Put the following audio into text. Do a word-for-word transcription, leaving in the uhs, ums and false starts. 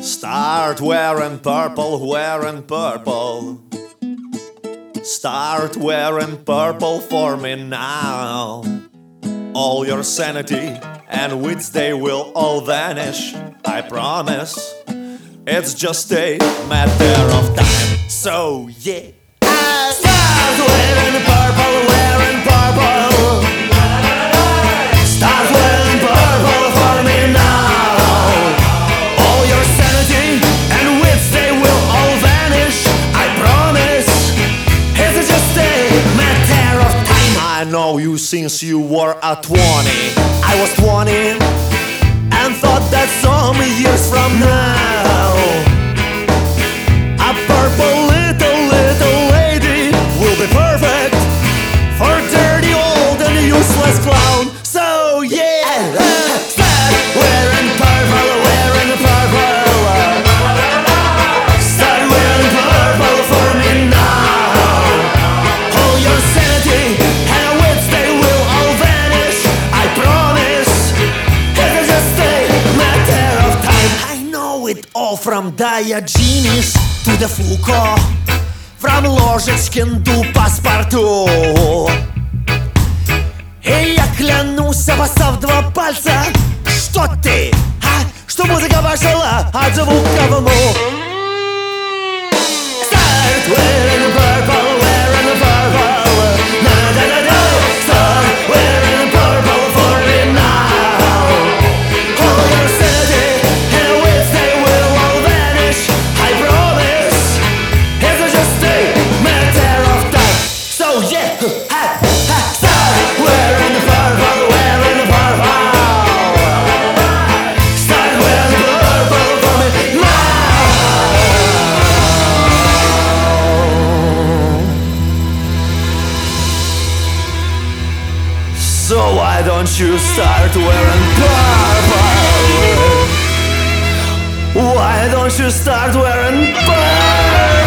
Start wearing purple, wearing purple. Start wearing purple for me now. All your sanity and wits, they will all vanish, I promise. It's just a matter of time. So yeah, start wearing purple, wearing purple. Start wearing purple for me now. All your sanity and wits, they will all vanish, I promise. It's just a matter of time. I know you since you were at twenty. I was twenty and thought that some years from now a purple little, little lady will be perfect for dirty old and useless clown. So yeah, start wearing purple, wearing purple. Start wearing purple for me now. All your sanity and wits, they will all vanish, I promise. It's just a matter of time. I know it all from Diogenes to the Foucault, from Ложечкин до паспорту. И я клянусь, обоссав два пальца, что ты, а? Что музыка пошла от звука в уму. Start wearing purple, wearing purple. Na-da-da-da. Start wearing purple for me now. All your sanity and wits, they will all vanish, I promise. It's just a matter of time. So yeah, ha, ha, start wearing purple, wearing purple. Start wearing purple for me now. So why don't you start wearing purple? Why don't you start wearing purple?